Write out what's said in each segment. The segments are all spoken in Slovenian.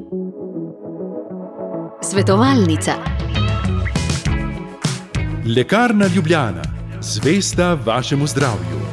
Svetovalnica. Lekarna Ljubljana, zvesta vašemu zdravju.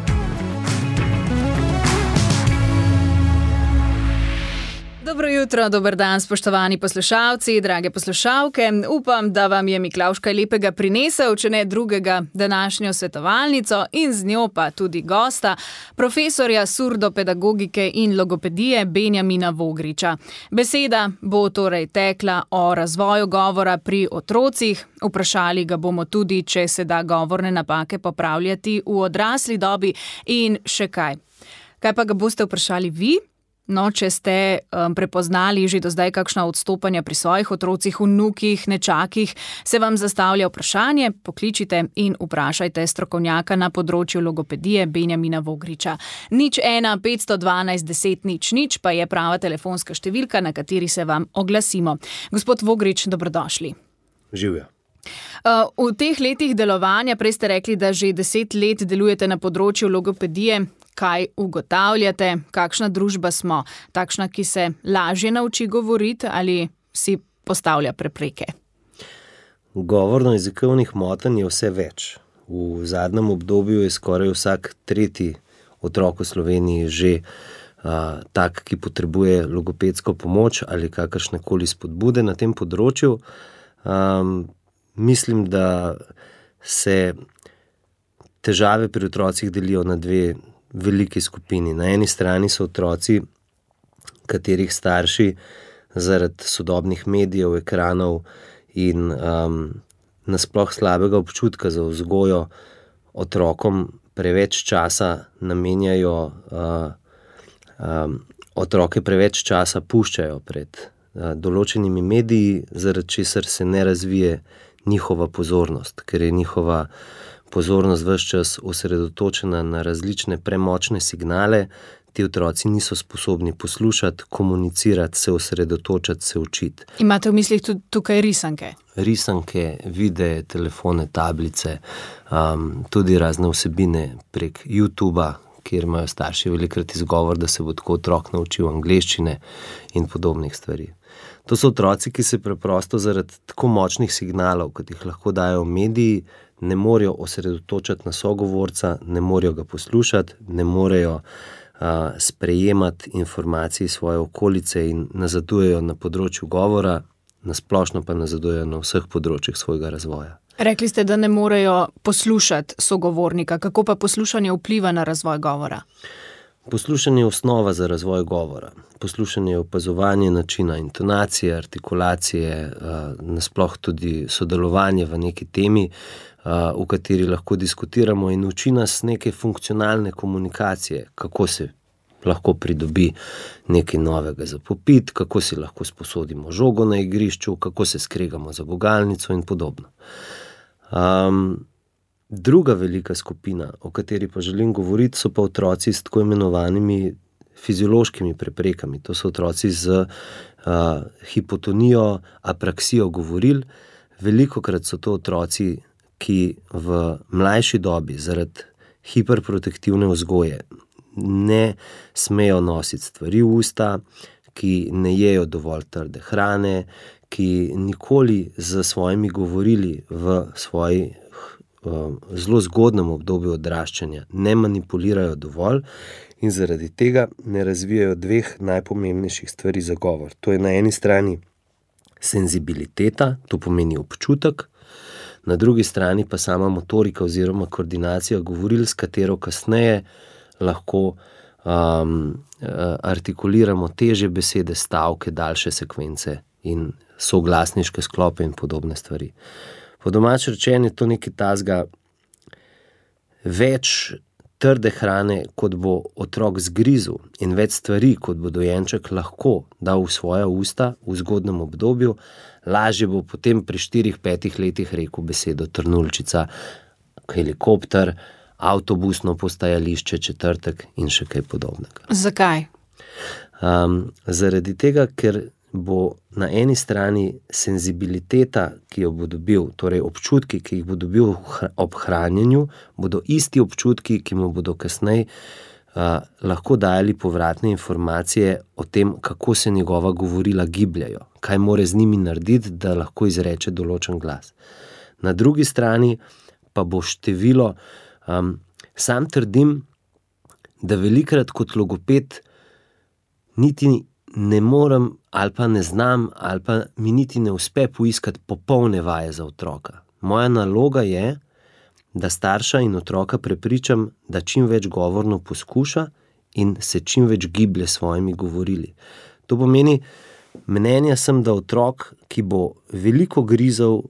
Dobro jutro, dober dan, spoštovani poslušalci, drage poslušalke. Upam, da vam je Miklavž kaj lepega prinesel, če ne drugega, današnjo svetovalnico in z njo pa tudi gosta, profesorja surdopedagogike in logopedije Benjamina Vogriča. Beseda bo torej tekla o razvoju govora pri otrocih. Vprašali ga bomo tudi, če se da govorne napake popravljati v odrasli dobi in še kaj. Kaj pa ga boste vprašali vi? No, če ste prepoznali že do zdaj kakšna odstopanja pri svojih otrocih, vnukih, nečakih, se vam zastavlja vprašanje, pokličite in vprašajte strokovnjaka na področju logopedije Benjamina Vogriča. 01 512 10 00 pa je prava telefonska številka, na kateri se vam oglasimo. Gospod Vogrič, dobrodošli. Živjo. V teh letih delovanja, prej ste rekli, da že 10 let delujete na področju logopedije. Kaj ugotavljate, kakšna družba smo, takšna, ki se lažje nauči govoriti ali si postavlja prepreke? Govorno-jezikovnih motenj je vse več. V zadnjem obdobju je skoraj vsak tretji otrok v Sloveniji že tak, ki potrebuje logopedsko pomoč ali kakršnekoli spodbude na tem področju. Mislim, da se težave pri otrocih delijo na dve veliki skupini. Na eni strani so otroci, katerih starši zaradi sodobnih medijev, ekranov in nasploh slabega občutka za vzgojo otrokom preveč časa namenjajo, otroke preveč časa puščajo pred določenimi mediji, zaradi česar se ne razvije njihova pozornost, ker je njihova pozornost ves čas osredotočena na različne premočne signale. Ti otroci niso sposobni poslušati, komunicirati, se osredotočati, se učiti. Imate v mislih tudi tukaj risanke? Risanke, videe, telefone, tablice, tudi razne vsebine prek YouTubea, kjer imajo starši velikokrat izgovor, da se bo tako otrok naučil angleščine in podobnih stvari. To so otroci, ki se preprosto zaradi tako močnih signalov, kot jih lahko dajo mediji, ne morejo osredotočati na sogovorca, ne morejo ga poslušati, ne morejo sprejemati informacij svoje okolice in nazadujejo na področju govora, nasplošno pa nazadujejo na vseh področjih svojega razvoja. Rekli ste, da ne morejo poslušati sogovornika. Kako pa poslušanje vpliva na razvoj govora? Poslušanje je osnova za razvoj govora. Poslušanje je opazovanje načina intonacije, artikulacije, nasploh tudi sodelovanje v neki temi, v kateri lahko diskutiramo, in uči nas neke funkcionalne komunikacije, kako se lahko pridobi nekaj novega za popiti, kako si lahko sposodimo žogo na igrišču, kako se skregamo za gugalnico in podobno. Druga velika skupina, o kateri pa želim govoriti, so pa otroci s tako imenovanimi fiziološkimi preprekami. To so otroci z hipotonijo, apraksijo govoril. Velikokrat so to otroci, ki v mlajši dobi zaradi hiperprotektivne vzgoje ne smejo nositi stvari v usta, ki ne jejo dovolj trde hrane, ki nikoli z svojimi govorili v svoji zelo zgodnem obdobju odraščanja ne manipulirajo dovolj in zaradi tega ne razvijajo dveh najpomembnejših stvari za govor. To je na eni strani senzibiliteta, to pomeni občutek, na drugi strani pa sama motorika oziroma koordinacija govoril, s katero kasneje lahko artikuliramo težje besede, stavke, daljše sekvence in soglasniške sklope in podobne stvari. Po domače rečeno je to nekaj tazga, več trde hrane, kot bo otrok zgrizel, in več stvari, kot bo dojenček lahko dal v svoja usta v zgodnem obdobju, lažje bo potem pri 4-5 letih rekel besedo trnulčica, helikopter, avtobusno postajališče, četrtek in še kaj podobnega. Zakaj? Zaradi tega, ker bo na eni strani senzibiliteta, ki jo bo dobil, torej občutki, ki jih bo dobil ob hranjenju, bodo isti občutki, ki mu bodo kasneje lahko dajali povratne informacije o tem, kako se njegova govorila gibljajo, kaj more z njimi narediti, da lahko izreče določen glas. Na drugi strani pa bo število, sam trdim, da velikrat kot logoped niti ne morem ali pa ne znam ali pa mi niti ne uspe poiskati popolne vaje za otroka. Moja naloga je, da starša in otroka prepričam, da čim več govorno poskuša in se čim več giblje s svojimi govorili. To pomeni, mnenja sem, da otrok, ki bo veliko grizel,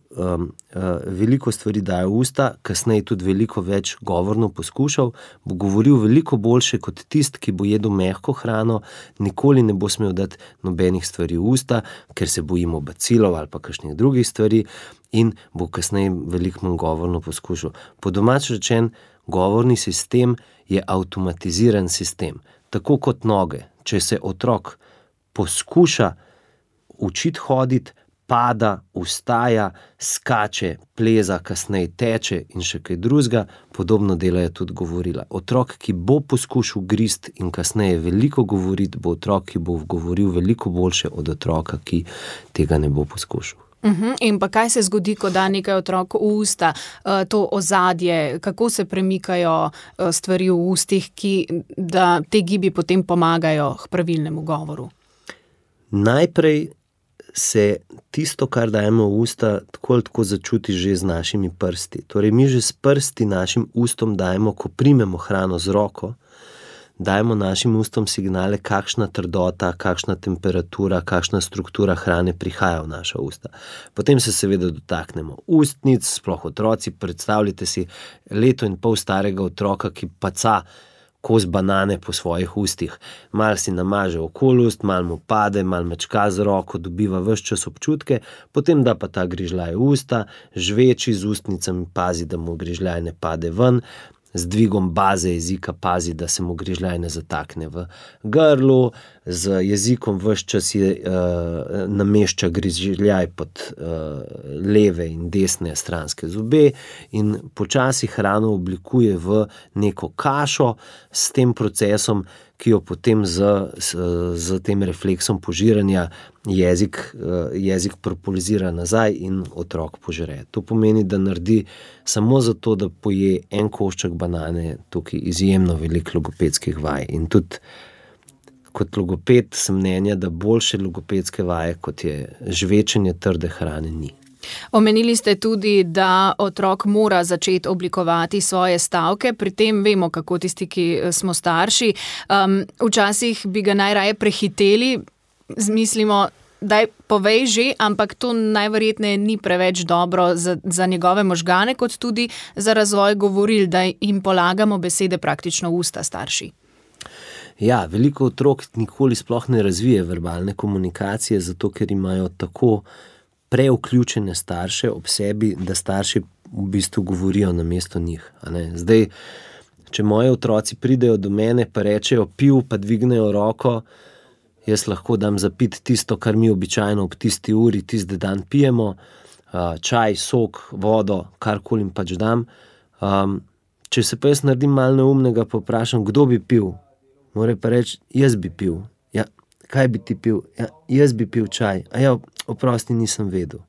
veliko stvari dajal v usta, kasneje tudi veliko več govorno poskušal, bo govoril veliko boljše kot tisti, ki bo jedel mehko hrano, nikoli ne bo smel dati nobenih stvari v usta, ker se bojimo bacilov ali pa kakšnih drugih stvari in bo kasneje veliko manj govorno poskušal. Po domač rečen, govorni sistem je avtomatiziran sistem. Tako kot noge. Če se otrok poskuša učiti hoditi, pada, vstaja, skače, pleza, kasneje teče in še kaj drugega, podobno delajo tudi govorila. Otrok, ki bo poskušal grist in kasneje veliko govoriti, bo otrok, ki bo govoril veliko boljše od otroka, ki tega ne bo poskušal. In pa kaj se zgodi, ko da nekaj otrok v usta, to ozadje, kako se premikajo stvari v ustih, da te gibi potem pomagajo k pravilnemu govoru? Najprej se tisto, kar dajemo v usta, tako ali tako začuti že z našimi prsti. Torej, mi že s prsti našim ustom dajemo, ko primemo hrano z roko, dajemo našim ustom signale, kakšna trdota, kakšna temperatura, kakšna struktura hrane prihaja v naša usta. Potem se seveda dotaknemo ustnic, sploh otroci. Predstavljajte si 1,5 leta starega otroka, ki paca kos banane po svojih ustih. Mal si namaže okoli ust, mal mu pade, mal mečka z roko, dobiva ves čas občutke, potem da pa ta grižljaj v usta, žveči z ustnicami, pazi, da mu grižljaj ne pade ven, z dvigom baze jezika pazi, da se mu grižljaj ne zatakne v grlu, z jezikom ves čas namešča grižljaj pod leve in desne stranske zobe in počasi hrano oblikuje v neko kašo s tem procesom, ki jo potem z tem refleksom požiranja jezik propolizira nazaj in otrok požre. To pomeni, da naredi samo zato, da poje en košček banane, tukaj izjemno veliko logopedskih vaj. In tudi kot logoped sem mnenja, da boljše logopedske vaje, kot je žvečenje trde hrane, ni. Omenili ste tudi, da otrok mora začeti oblikovati svoje stavke, pri tem vemo, kako tisti, ki smo starši. Včasih bi ga najraje prehiteli, mislimo, daj povej že, ampak to najverjetneje ni preveč dobro za njegove možgane, kot tudi za razvoj govoril, da jim polagamo besede praktično v usta starši. Ja, veliko otrok nikoli sploh ne razvije verbalne komunikacije, zato ker imajo tako prevključene starše ob sebi, da starši v bistvu govorijo namesto njih. Zdaj, če moji otroci pridejo do mene pa rečejo piv, pa dvignejo roko, jaz lahko dam za piti tisto, kar mi običajno ob tisti uri, tisti dan pijemo, čaj, sok, vodo, karkoli jim pač dam. Če se pa jaz naredim malo neumnega, pa vprašam, kdo bi pil? Mora pa reči, jaz bi pil. Ja, kaj bi ti pil? Ja, jaz bi pil čaj. A ja, oprosti, nisem vedel.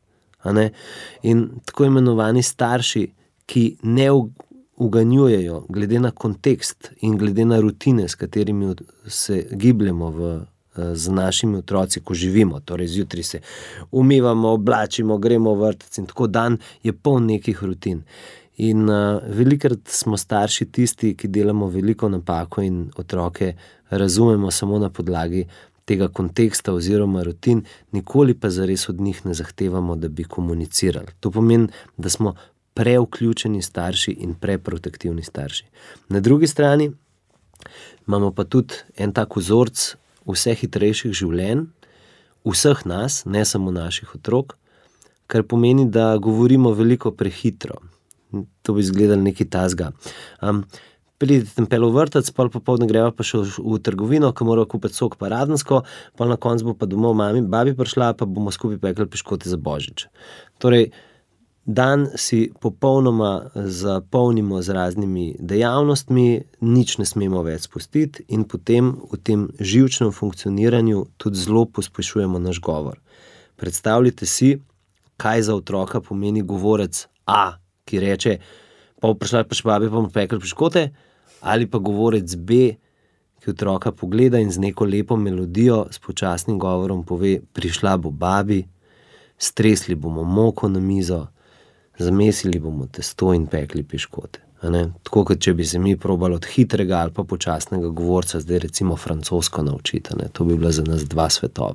In tako imenovani starši, ki ne uganjujejo glede na kontekst in glede na rutine, s katerimi se gibljemo z našimi otroci, ko živimo. Torej, zjutraj se umivamo, oblačimo, gremo v vrtec in tako dan je poln nekih rutin. In velikrat smo starši tisti, ki delamo veliko napako in otroke razumemo samo na podlagi tega konteksta oziroma rutin, nikoli pa zares od njih ne zahtevamo, da bi komunicirali. To pomeni, da smo prevključeni starši in preprotektivni starši. Na drugi strani imamo pa tudi en tak vzorc vseh hitrejših življenj, vseh nas, ne samo naših otrok, kar pomeni, da govorimo veliko prehitro. To bi izgledalo nekaj tazga. Pridete tempel v vrtec, pol popoldne greva pa še v trgovino, ko mora kupiti sok pa radensko, pol na koncu bo pa domov babi prišla, pa bomo skupaj pekli piškote za božič. Torej, Dan si popolnoma zapolnimo z raznimi dejavnostmi, nič ne smemo več spustiti in potem v tem živčnem funkcioniranju tudi zelo pospešujemo naš govor. Predstavljajte si, kaj za otroka pomeni govorec A, ki reče, pa prišla pa šbabe, pa bomo pekli piškote, ali pa govorec B, ki otroka pogleda in z neko lepo melodijo s počasnim govorom pove, prišla bo babi, stresli bomo moko na mizo, zamesili bomo testo in pekli piškote. Tako kot če bi se mi probali od hitrega ali pa počasnega govorca zdaj recimo francosko naučiti. To bi bila za nas dva svetova.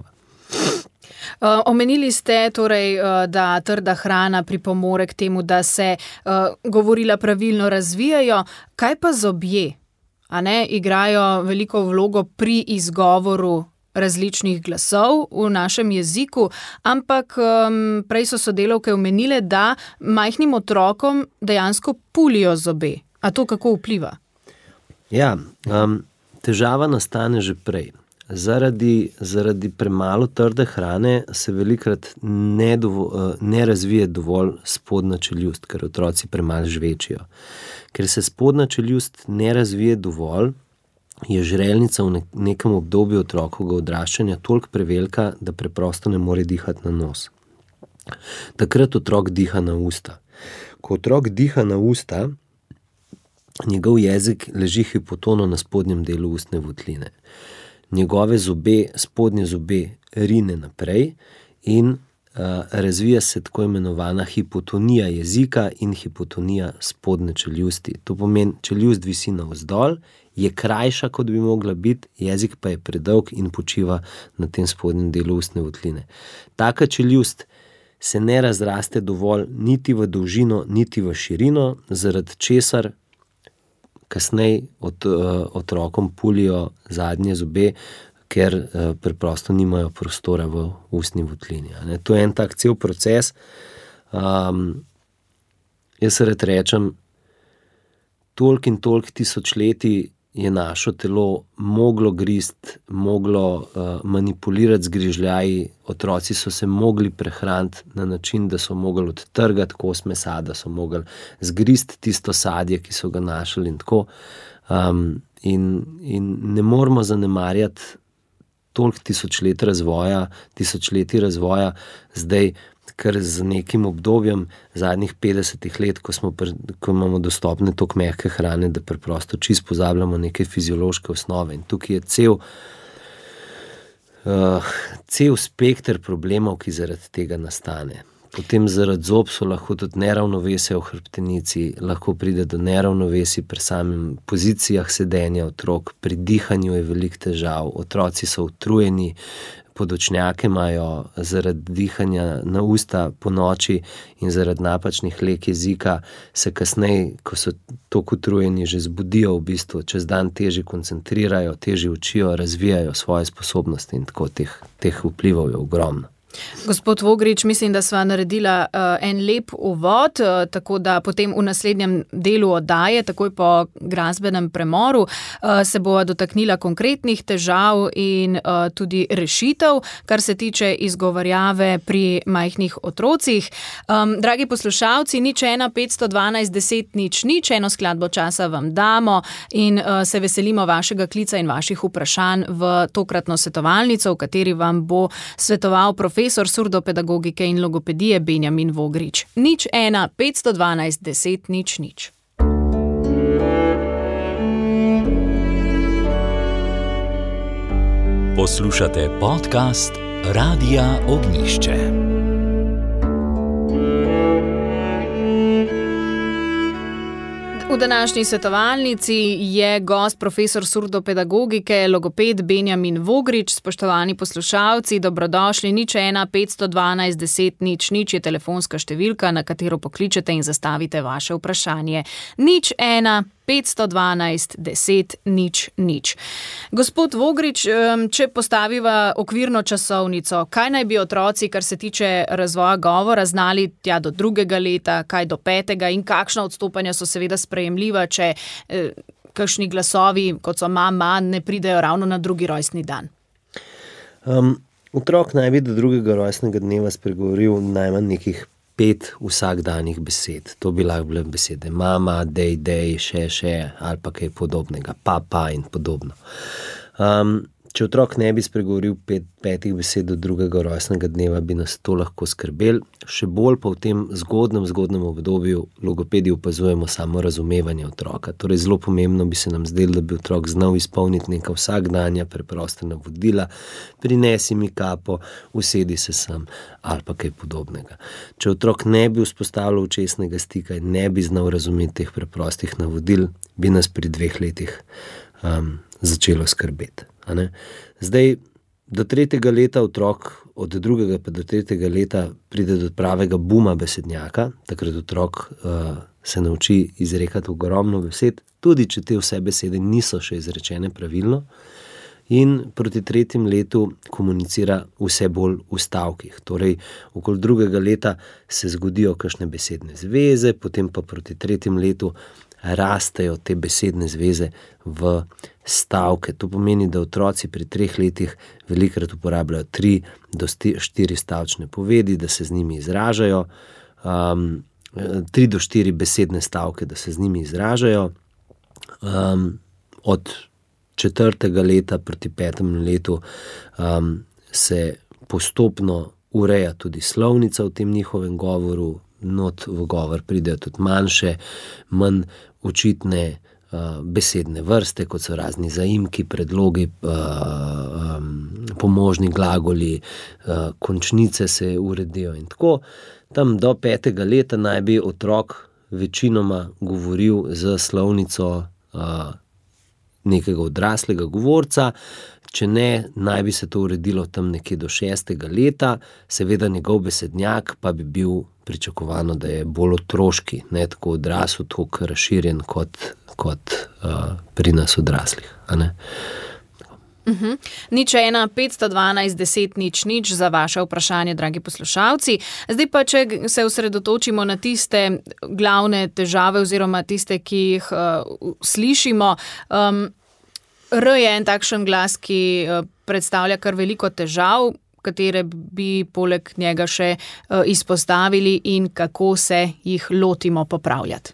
Omenili ste torej, da trda hrana pripomore k temu, da se govorila pravilno razvijajo. Kaj pa zobje? Igrajo veliko vlogo pri izgovoru različnih glasov v našem jeziku, ampak prej so sodelavke omenile, da majhnim otrokom dejansko pulijo zobe. A to kako vpliva? Ja, težava nastane že prej. Zaradi premalo trde hrane se velikokrat ne razvije dovolj spodnja čeljust, ker otroci premalo žvečijo. Ker se spodnja čeljust ne razvije dovolj, je žrelnica v nekem obdobju otrokovega odraščanja toliko prevelika, da preprosto ne more dihati na nos. Takrat otrok diha na usta. Ko otrok diha na usta, njegov jezik leži hipotono na spodnjem delu ustne votline. Njegove zobe, spodnje zobe rine naprej in razvija se tako imenovana hipotonija jezika in hipotonija spodnje čeljusti. To pomeni, čeljust visi navzdol, je krajša, kot bi mogla biti, jezik pa je predolg in počiva na tem spodnjem delu ustne votline. Taka čeljust se ne razraste dovolj niti v dolžino, niti v širino, zaradi česar kasneje otrokom pulijo zadnje zobe, ker preprosto nimajo prostora v ustni votlini. To je en tak cel proces. Jaz rad rečem, toliko in toliko tisočletij je naše telo moglo grist, moglo manipulirati z grižljaji, otroci so se mogli prehraniti na način, da so mogli odtrgati kos mesa, da so mogli zgrist tisto sadje, ki so ga našli in tako. In ne moramo zanemarjati toliko tisočletij razvoja zdaj, ker z nekim obdobjem zadnjih 50 let, ko imamo dostopne toliko mehke hrane, da preprosto čisto pozabljamo neke fiziološke osnove. In tukaj je cel spekter problemov, ki zaradi tega nastane. Potem zaradi zob so lahko tudi neravnovesje v hrbtenici, lahko pride do neravnovesij pri samem pozicijah sedenja otrok, pri dihanju je veliko težav, otroci so utrujeni, podočnjake imajo zaradi dihanja na usta po noči in zaradi napačnih leg jezika se kasneje, ko so toliko utrujeni, že zbudijo v bistvu, čez dan težje koncentrirajo, težje učijo, razvijajo svoje sposobnosti in tako teh vplivov je ogromno. Gospod Vogrič, mislim, da sva naredila en lep uvod, tako da potem v naslednjem delu oddaje, takoj po glasbenem premoru, se bova dotaknila konkretnih težav in tudi rešitev, kar se tiče izgovarjave pri majhnih otrocih. Dragi poslušalci, 01 512 10 0 0, eno skladbo časa vam damo in se veselimo vašega klica in vaših vprašanj v tokratno svetovalnico, v kateri vam bo svetoval profesor surdopedagogike in logopedije Benjamin Vogrič. 01 512 10 0 0. Poslušate podcast Radia Ognjišče. V današnji svetovalnici je gost profesor surdopedagogike, logoped Benjamin Vogrič. Spoštovani poslušalci, dobrodošli. 01 512 10 0 0 je telefonska številka, na katero pokličete in zastavite vaše vprašanje. 01 512 10 0 0. Gospod Vogrič, če postaviva okvirno časovnico, kaj naj bi otroci, kar se tiče razvoja govora, znali tja do 2. leta, kaj do 5. in kakšna odstopanja so seveda sprejemljiva, če kakšni glasovi, kot so mama, ne pridejo ravno na 2. rojstni dan? Otrok naj bi do 2. rojstnega dneva spregovoril najmanj nekih 5 vsakdanjih besed. To bi lahko bile besede mama, dej, še, ali pa kaj podobnega, pa in podobno. Če otrok ne bi spregovoril 5 besed do drugega rojstnega dneva, bi nas to lahko skrbeli. Še bolj pa v tem zgodnem obdobju logopedi opazujemo samo razumevanje otroka. Torej zelo pomembno bi se nam zdelo, da bi otrok znal izpolniti neka vsakdanja preprosta navodila, prinesi mi kapo, usedi se sem ali pa kaj podobnega. Če otrok ne bi vzpostavljal očesnega stika in ne bi znal razumeti teh preprostih navodil, bi nas pri 2 letih začelo skrbeti. Zdaj, do 3. leta otrok, od 2. pa do 3. leta pride do pravega buma besednjaka, takrat otrok se nauči izrekati ogromno besed, tudi če te vse besede niso še izrečene pravilno, in proti 3. letu komunicira vse bolj v stavkih. Torej, okoli 2. leta se zgodijo kakšne besedne zveze, potem pa proti 3. letu rastejo te besedne zveze v stavke. To pomeni, da otroci pri 3 letih velikokrat uporabljajo 3 do 4 stavčne povedi, da se z njimi izražajo, 3 do 4 besedne stavke, da se z njimi izražajo. Od 4. leta proti 5. letu se postopno ureja tudi slovnica v tem njihovem govoru, not v govor pridejo tudi manjše, manj očitne besedne vrste, kot so razni zaimki, predlogi, pomožni glagoli, končnice se uredijo in tako. Tam do 5. leta naj bi otrok večinoma govoril z slovnico nekega odraslega govorca, če ne, naj bi se to uredilo tam nekje do 6. leta, seveda njegov besednjak pa bi bil pričakovano, da je bolj otroški, ne tako odrasel, tako razširjen kot pri nas odraslih. Nič 1 512 10 0 za vaše vprašanje, dragi poslušalci. Zdaj pa, če se osredotočimo na tiste glavne težave oziroma tiste, ki jih slišimo. R je en takšen glas, ki predstavlja kar veliko težav, katere bi poleg njega še izpostavili in kako se jih lotimo popravljati.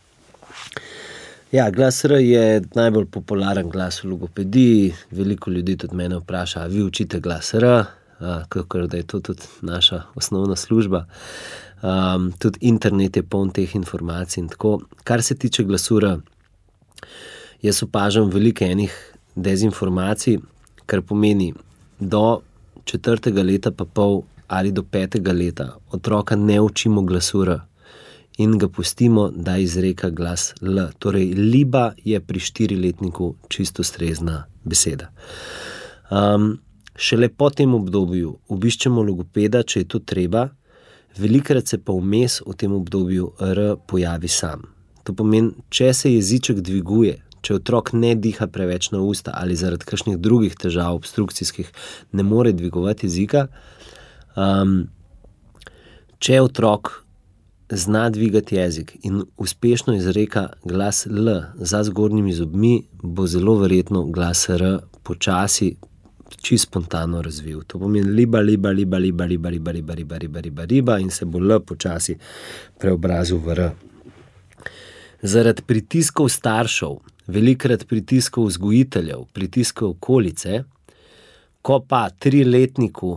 Ja, glas R je najbolj popularen glas v logopediji. Veliko ljudi tudi mene vpraša, a vi učite glas R, kakor da je to tudi naša osnovna služba. Tudi internet je poln teh informacij in tako. Kar se tiče glasu R, jaz opažam veliko enih dezinformacij, kar pomeni do 4. leta pa pol ali do 5. leta otroka ne učimo glasu R in ga pustimo, da izreka glas L. Torej, liba je pri 4-letniku čisto ustrezna beseda. Šele po tem obdobju obiščemo logopeda, če je to treba, velikokrat se pa vmes v tem obdobju R pojavi sam. To pomeni, če se jeziček dviguje, če otrok ne diha preveč na usta ali zaradi kakšnih drugih težav obstrukcijskih ne more dvigovati jezika, če otrok zna dvigati jezik in uspešno izreka glas L za zgornjimi zobmi, bo zelo verjetno glas R počasi, čisto spontano razvil. To pomeni liba in se bo L počasi preobrazil v R. Zaradi pritiskov staršev, velikokrat pritiskov vzgojiteljev, pritiskov okolice, ko pa 3-letniku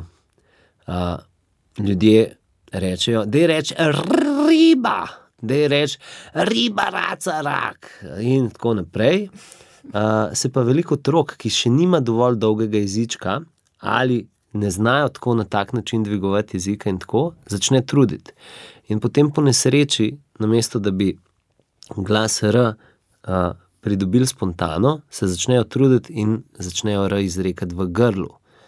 ljudje rečejo, daj reč riba, daj reč riba, raca, rak in tako naprej, se pa veliko otrok, ki še nima dovolj dolgega jezička ali ne znajo tako na tak način dvigovati jezika in tako, začne truditi. In potem po nesreči, namesto da bi glas R pridobili spontano, se začnejo truditi in začnejo R izrekati v grlu.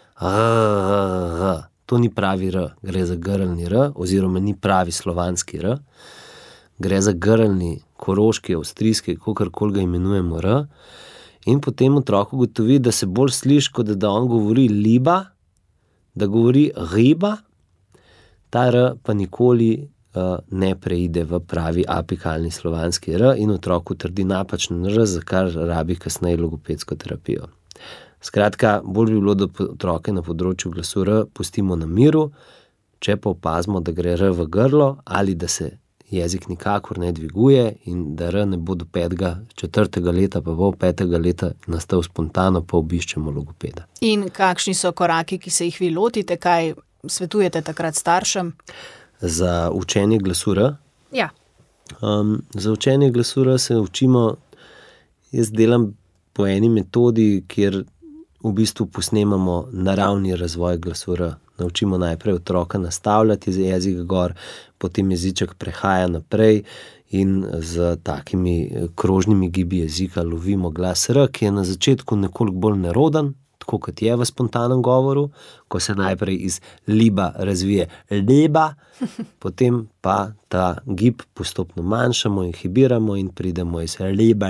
To ni pravi R, gre za grlni R, oziroma ni pravi slovanski R, gre za grlni, koroški, avstrijski, kakorkoli ga imenujemo R, in potem otrok ugotovi, da se bolj sliši, kot da on govori liba, da govori riba, ta R pa nikoli ne preide v pravi apikalni slovanski R in otrok utrdi napačen R, za kar rabi kasneje logopedsko terapijo. Skratka, bolj bi bilo, da otroke na področju glasu R pustimo na miru, Če pa opazimo, da gre R v grlo ali da se jezik nikakor ne dviguje in da R ne bo do 4. leta, pa bo 5. leta nastal spontano, pa obiščemo logopeda. In kakšni so koraki, ki se jih vi lotite, kaj svetujete takrat staršem? Za učenje glasu R? Ja. Za učenje glasu R se učimo, jaz delam po eni metodi, kjer v bistvu posnemamo naravni razvoj glasu R. Naučimo najprej otroka nastavljati jezik gor, potem jeziček prehaja naprej in z takimi krožnimi gibi jezika lovimo glas R, ki je na začetku nekoliko bolj neroden, tako kot je v spontanem govoru, ko se najprej iz liba razvije leba, potem pa ta gib postopno manjšamo, inhibiramo in pridemo iz leba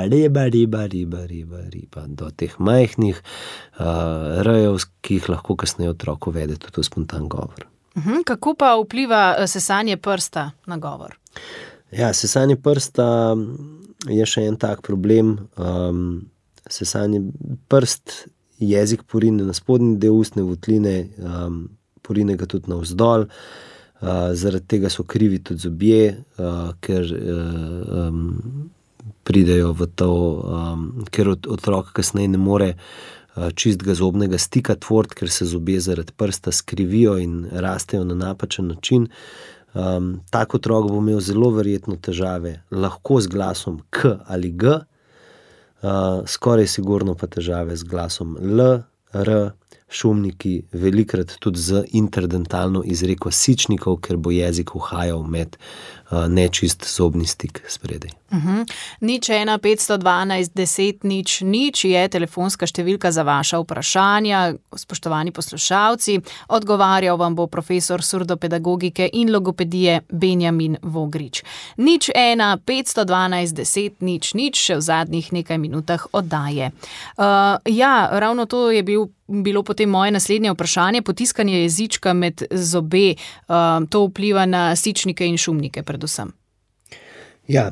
do teh majhnih R-jev, ki jih lahko kasneje otrok uvede tudi v spontan govor. Kako pa vpliva sesanje prsta na govor? Ja, sesanje prsta je še en tak problem. Sesanje prst jezik porine na spodnji del ustne votline, porine ga tudi navzdol, zaradi tega so krivi tudi zobje, ker pridejo v to, ker otrok kasneje ne more čistega zobnega stika tvoriti, ker se zobje zaradi prsta skrivijo in rastejo na napačen način. Tak otrok bo imel zelo verjetno težave, lahko z glasom K ali G, skoraj sigurno pa težave z glasom L, R, šumniki, velikrat tudi z interdentalno izreko sičnikov, ker bo jezik uhajal med nečist zobni stik spredaj. 01 512 10 00 je telefonska številka za vaša vprašanja, spoštovani poslušalci. Odgovarjal vam bo profesor surdopedagogike in logopedije Benjamin Vogrič. 01 512 10 00 še v zadnjih nekaj minutah oddaje. Ravno to je bilo potem moje naslednje vprašanje, potiskanje jezička med zobe, to vpliva na sičnike in šumnike predvsem. Ja,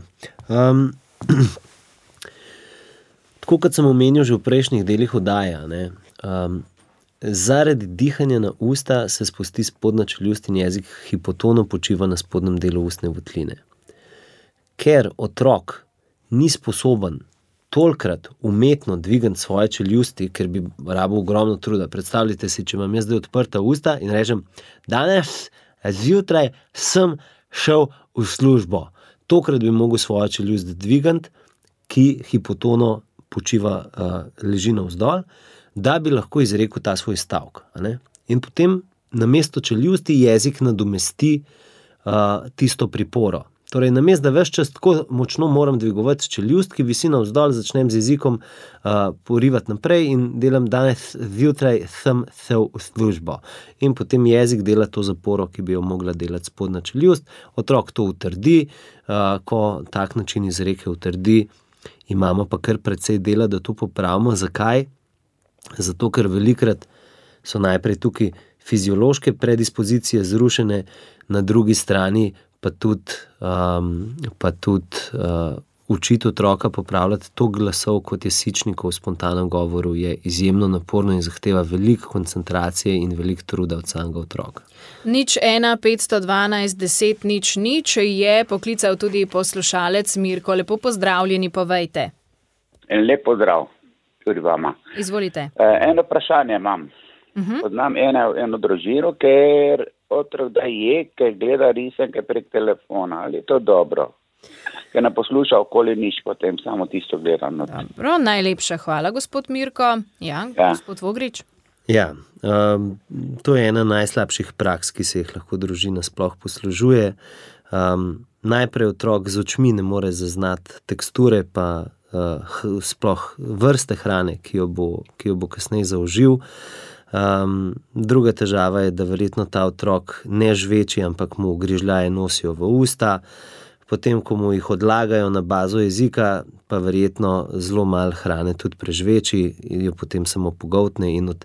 tako kot sem omenil že v prejšnjih delih oddaje, zaradi dihanja na usta se spusti spodnja čeljust in jezik hipotono počiva na spodnjem delu ustne votline. Ker otrok ni sposoben tolikrat umetno dvigati svoje čeljusti, ker bi rabil ogromno truda. Predstavljajte si, če imam jaz zdaj odprta usta in rečem, danes zjutraj sem šel v službo. Tokrat bi mogel svojo čeljust dvigati, ki hipotono počiva, leži navzdol, da bi lahko izrekel ta svoj stavek. In potem namesto čeljusti jezik nadomesti tisto priporo. Torej, namesto da ves čas tako močno moram dvigovati čeljust, ki visi navzdol, začnem z jezikom porivati naprej in delam danes zjutraj sem šel v službo. In potem jezik dela to zaporo, ki bi jo mogla delati spodnja čeljust. Otrok to utrdi, ko tak način izreke utrdi, imamo pa kar precej dela, da to popravimo. Zakaj? Zato, ker velikrat so najprej tukaj fiziološke predispozicije zrušene, na drugi strani pa tudi učiti otroka popravljati to glasov, kot je sičnikov v spontanem govoru, je izjemno naporno in zahteva veliko koncentracije in veliko truda od samega otroka. 01 512 10 00 je poklical tudi poslušalec Mirko. Lepo pozdravljeni, povejte. En lep pozdrav tudi vama. Izvolite. Eno vprašanje imam. Poznam eno družino, ker otrok da je, ker gleda risanke prek telefona. Ali je to dobro? Ker ne posluša okoli nič, potem samo tisto gleda. Dobro, najlepša hvala, gospod Mirko. Ja. Gospod Vogrič. Ja, to je ena najslabših praks, ki se jih lahko družina sploh poslužuje. Najprej otrok z očmi ne more zaznati teksture, pa sploh vrste hrane, ki jo bo kasneje zaužil. Druga težava je, da verjetno ta otrok ne žveči, ampak mu grižljaje nosijo v usta. Potem, ko mu jih odlagajo na bazo jezika, pa verjetno zelo malo hrane tudi prežveči, jo potem samo pogoltne in od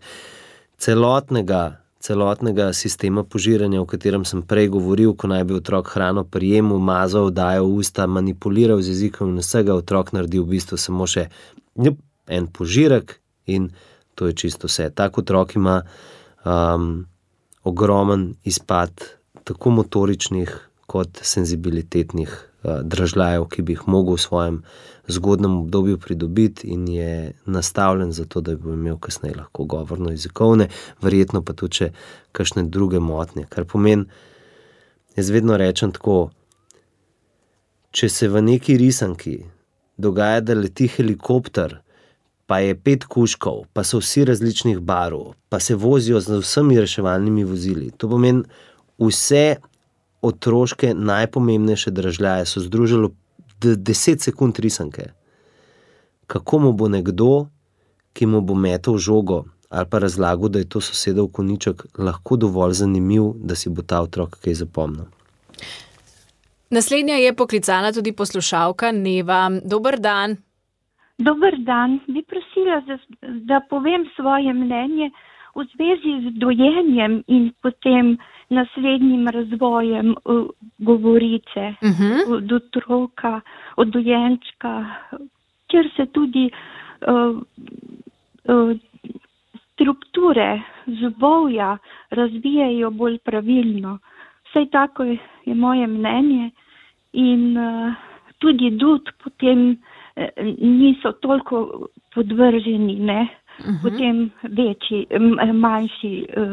celotnega sistema požiranja, o katerem sem prej govoril, ko naj bi otrok hrano prijemal, mazal, dajal v usta, manipuliral z jezikom in vsega, otrok naredi v bistvu samo še en požirek in to je čisto vse. Tak otrok ima ogromen izpad tako motoričnih kot senzibilitetnih dražljajev, ki bi jih mogel v svojem zgodnem obdobju pridobiti in je nastavljen za to, da bi imel kasneje lahko govorno-jezikovne, verjetno pa tudi še kakšne druge motnje. Kar pomeni, jaz vedno rečem tako, če se v neki risanki dogaja, da leti helikopter, pa je 5 kužkov, pa so vsi različnih barv, pa se vozijo z vsemi reševalnimi vozili. To pomeni, vse otroške najpomembnejše dražljaje so združili 10 sekund risanke. Kako mu bo nekdo, ki mu bo metal žogo ali pa razlagal, da je to sosedov konjiček, lahko dovolj zanimiv, da si bo ta otrok kaj zapomnil. Naslednja je poklicala tudi poslušalka Neva. Dober dan. Dober dan. Bi prosila, da povem svoje mnenje v zvezi z dojenjem in potem naslednjim razvojem govorice od otroka, od dojenčka, kjer se tudi strukture zobovja razvijajo bolj pravilno. Vsaj tako je moje mnenje in tudi dud potem niso toliko podvrženi, ne? Potem manjši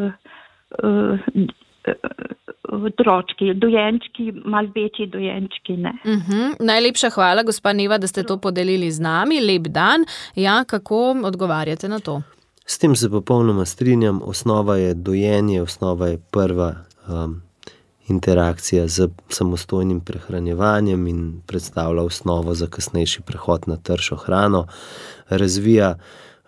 otročki, dojenčki, malo večji dojenčki, ne. Najlepša hvala, gospa Neva, da ste to podelili z nami. Lep dan. Ja, kako odgovarjate na to? S tem se popolnoma strinjam. Osnova je dojenje, osnova je prva interakcija z samostojnim prehranjevanjem in predstavlja osnovo za kasnejši prehod na tršo hrano. Razvija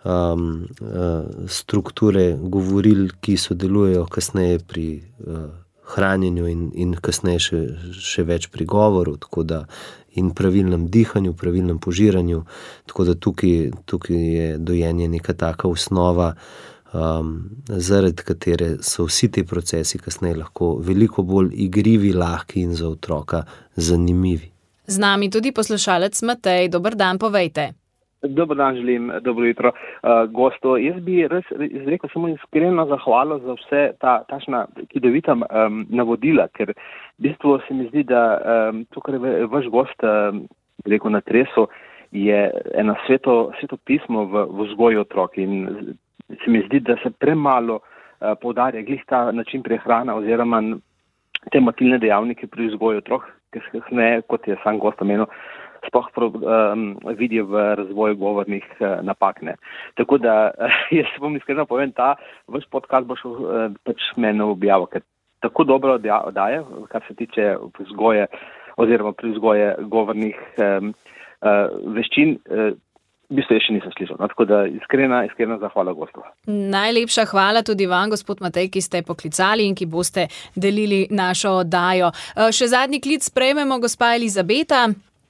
strukture govoril, ki sodelujejo kasneje pri hranjenju in kasneje še več pri govoru, tako da in pravilnem dihanju, pravilnem požiranju, tako da tukaj je dojenje neka taka osnova, zaradi katere so vsi ti procesi kasneje lahko veliko bolj igrivi, lahki in za otroka zanimivi. Z nami tudi poslušalec Matej. Dober dan, povejte. Dober dan želim, dobro jutro. Gosto, jaz bi res izrekel samo iskreno zahvalo za vse tašna čudovita navodila, ker v bistvu se mi zdi, da to, kar je vaš gost rekel na tresu, je eno sveto pismo v vzgoji otrok in se mi zdi, da se premalo poudarja glih ta način prehrana oziroma te motilne dejavnike pri vzgoji otrok, ker ne, kot je sam gost omenil, sploh vidijo v razvoju govornih napak. Ne. Tako da jaz bom iskreno povem, ta vaš podcast bo šel pač meni v objavo, ker tako dobro daje, kar se tiče vzgoje oziroma pri vzgoje govornih veščin, v bistvu še nisem slišal. No, tako da iskrena zahvala gostu. Najlepša hvala tudi vam, gospod Matej, ki ste poklicali in ki boste delili našo oddajo. Še zadnji klic sprejmemo, gospa Elizabeta.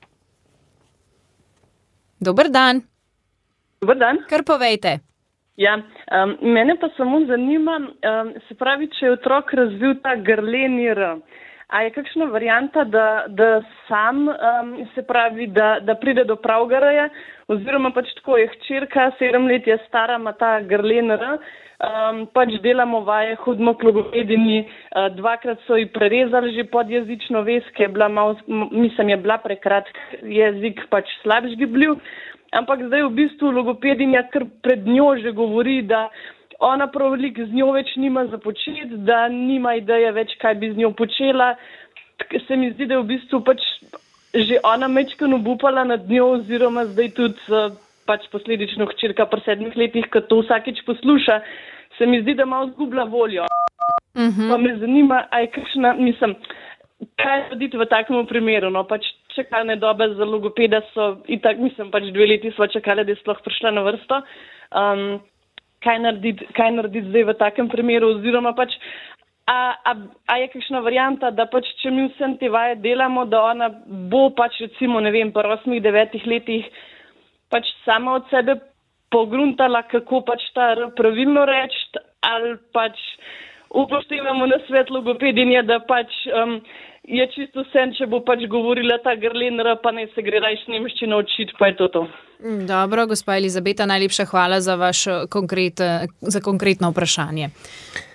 Dober dan. Dober dan. Kar povejte. Ja, mene pa samo zanima, se pravi, če je otrok razvil ta grleni R. A je kakšna varianta, da sam, se pravi, da pride do pravega R-ja, oziroma pač tako je hčerka, 7 let je stara, ima ta grlen R, pač delamo vaje, hodimo k logopedinji, 2-krat so ji prerezali že podjezično vez, ki je bila je bila prekratk jezik, pač slab žgibljiv, ampak zdaj v bistvu logopedinja kar pred njo že govori, da ona prav veliko z njo več nima za početi, da nima ideje več, kaj bi z njo počela. Se mi zdi, da je v bistvu pač že ona mečkano obupala nad njo, oziroma zdaj tudi pač posledično hčerka pri 7 letih, ko to vsakič posluša, se mi zdi, da malo zgubila voljo. Pa me zanima, a je kakšna, kaj narediti v takem primeru, no, pač čakalne dobe za logopeda so itak, pač 2 leti sva čakala, da je sploh prišla na vrsto. Kaj narediti zdaj v takem primeru, oziroma pač, a je kakšna varianta, da pač, če mi vsem te vaje delamo, da ona bo pač recimo, ne vem, pri 8-9 letih pač sama od sebe pogruntala, kako pač ta pravilno reči, ali pač upoštevamo na svet logopedinja, da pač je čisto sen, če bo pač govorila ta grlen R, pa ne se gre rajš nemščino učiti, pa je to. Dobro, gospa Elizabeta, najlepša hvala za vaš konkretno vprašanje.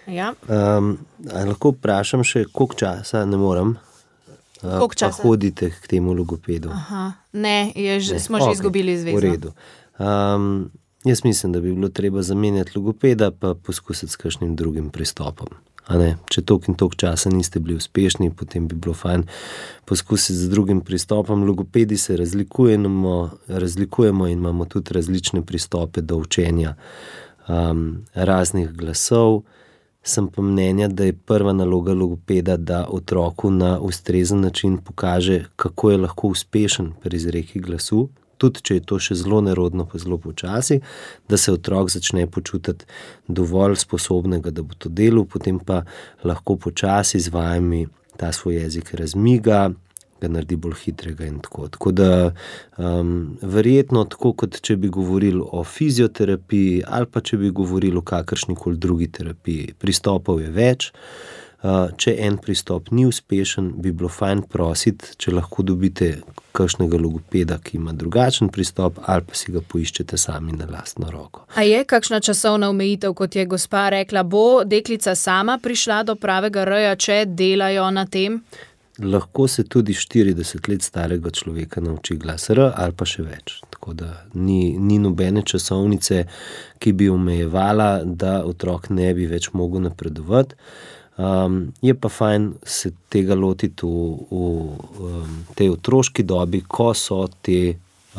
Ja. Lahko vprašam še, koliko časa ne morem? Koliko časa? Pa hodite k temu logopedu? Ne, smo že izgubili zvezo. V redu. Jaz mislim, da bi bilo treba zamenjati logopeda pa poskusiti s kakšnim drugim pristopom. Če toliko in toliko časa niste bili uspešni, potem bi bilo fajn poskusiti z drugim pristopom. Logopedi se razlikujemo in imamo tudi različne pristope do učenja raznih glasov. Sem pa mnenja, da je prva naloga logopeda, da otroku na ustrezen način pokaže, kako je lahko uspešen pri izreki glasu, tudi če je to še zelo nerodno pa zelo počasi, da se otrok začne počutiti dovolj sposobnega, da bo to delal, potem pa lahko počasi z vajami ta svoj jezik razmiga, ga naredi bolj hitrega in tako. Tako da verjetno tako, kot če bi govorili o fizioterapiji ali pa če bi govorili o kakršnikoli drugi terapiji. Pristopov je več. Če en pristop ni uspešen, bi bilo fajn prositi, če lahko dobite kakšnega logopeda, ki ima drugačen pristop, ali pa si ga poiščete sami na lastno roko. A je kakšna časovna omejitev, kot je gospa rekla, bo deklica sama prišla do pravega R-ja, če delajo na tem? Lahko se tudi 40 let starega človeka nauči glas R ali pa še več. Tako da ni nobene časovnice, ki bi omejevala, da otrok ne bi več mogel napredovati. Je pa fajn se tega lotiti v tej otroški dobi, ko so te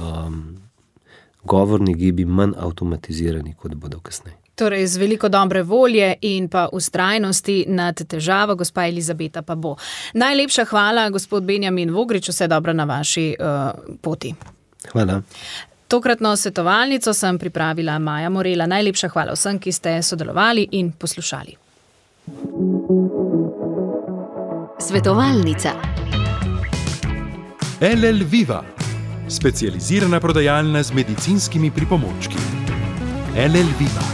govorni gibi manj avtomatizirani, kot bodo kasneje. Torej, z veliko dobre volje in pa vztrajnosti nad težavo, gospa Elizabeta pa bo. Najlepša hvala, gospod Benjamin Vogrič, vse dobro na vaši poti. Hvala. Tokratno svetovalnico sem pripravila Maja Morela. Najlepša hvala vsem, ki ste sodelovali in poslušali. Svetovalnica. LL Viva, specializirana prodajalna z medicinskimi pripomočki. LL Viva.